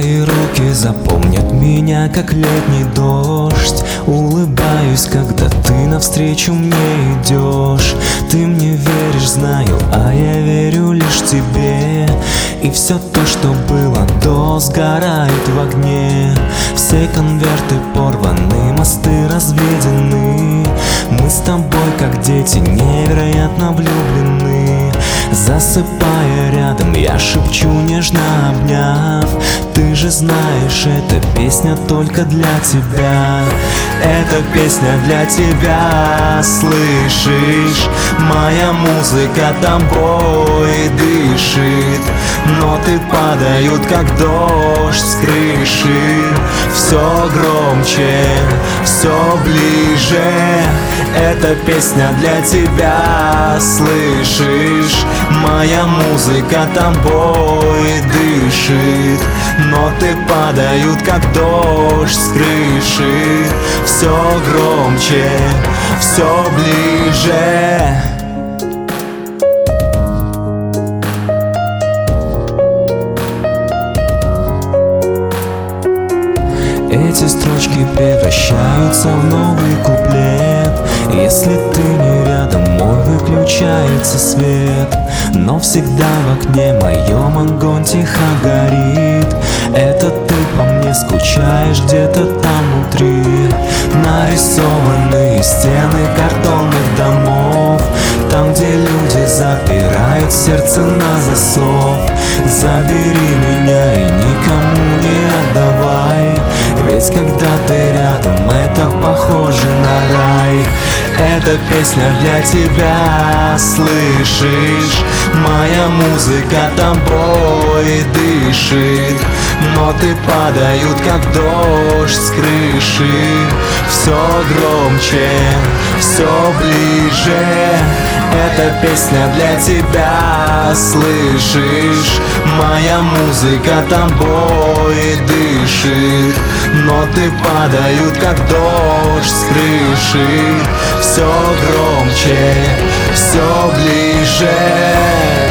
Твои руки запомнят меня, как летний дождь. Улыбаюсь, когда ты навстречу мне идешь. Ты мне веришь, знаю, а я верю лишь тебе. И все то, что было до, сгорает в огне. Все конверты порваны, мосты разведены. Мы с тобой, как дети, невероятно влюблены. Засыпая рядом, я шепчу, нежно обняв: ты же знаешь, эта песня только для тебя. Эта песня для тебя, слышишь? Моя музыка тобой дышит. Ноты падают, как дождь с крыши. Все громче, все ближе. Эта песня для тебя, слышишь? Моя музыка тобой дышит. Ноты падают, как дождь с крыши. Все громче, все ближе. Эти строчки превращаются в новый куплет. Если ты не рядом, мой выключается свет. Но всегда в окне моем огонь тихо горит. Это ты по мне скучаешь где-то там внутри. Нарисованные стены картонных домов, там, где люди запирают сердце на засов. Забери меня и никому не отдавай, ведь когда ты рядом, это похоже на рай. Эта песня для тебя, слышишь? Моя музыка тобой дышит. Ноты падают, как дождь с крыши. Все громче, все ближе. Эта песня для тебя, слышишь? Моя музыка тобой дышит. Ноты падают, как дождь с крыши. Все громче, все ближе.